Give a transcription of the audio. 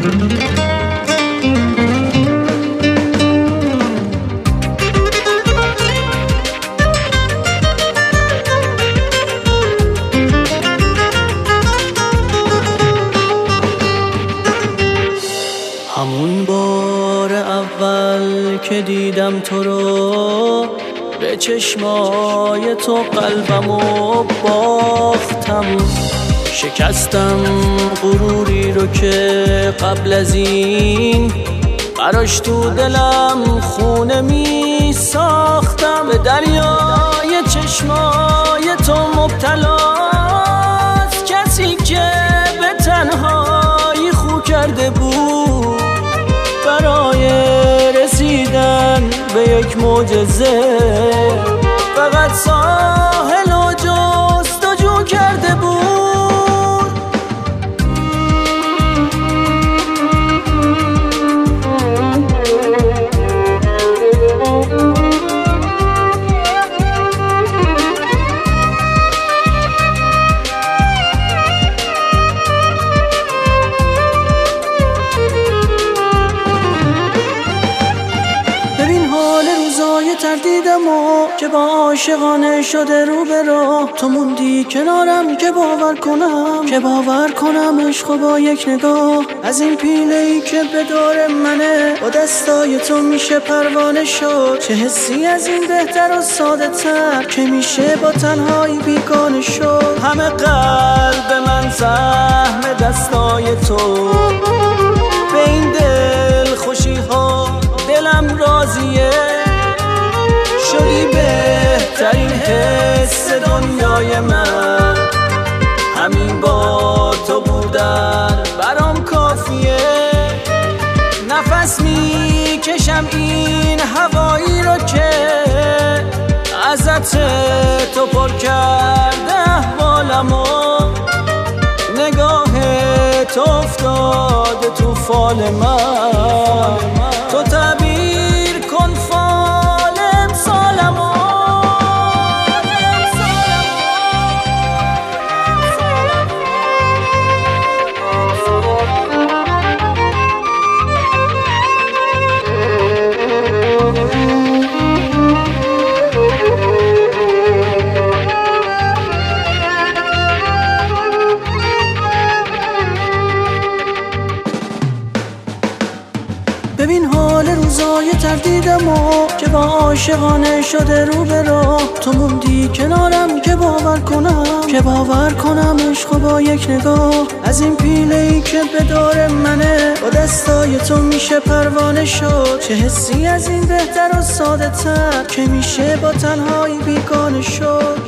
همون بار اول که دیدم تو رو، به چشمای تو قلبمو باختم، شکستم غروری رو که قبل از این براش تو دلم خونه می ساختم. به دریای چشمای تو مبتلاست کسی که به تنهایی خو کرده بود برای رسیدن به یک معجزه، فقط ساحل و جستجو کرده بود. تردیدم و که با عاشقانه شده رو به راه، تو موندی کنارم که باور کنم عشق با یک نگاه. از این پیله‌ای که به دور منه با دستای تو میشه پروانه شد، چه حسی از این بهتر و ساده تر که میشه با تنهایی بیگانه شد. همه قلب من سهم دستای تو، به این دل خوشی ها دلم راضیه، شدی بهترین حس دنیای من. همین با تو بودن برام کافیه، نفس میکشم این هوایی رو که ازت تو پر کرده احوالمو. نگاه تو افتاده تو فال من، تو تعبیر کن فال امسالمو. ببین حال روزای تردیدم و که با عاشقانه شده رو به راه، تو موندی کنارم که باور کنم عشق با یک نگاه. از این پیله‌ای که به دور منه با دستای تو میشه پروانه شد، چه حسی از این بهتر و ساده تر که میشه با تنهایی بیگانه شد.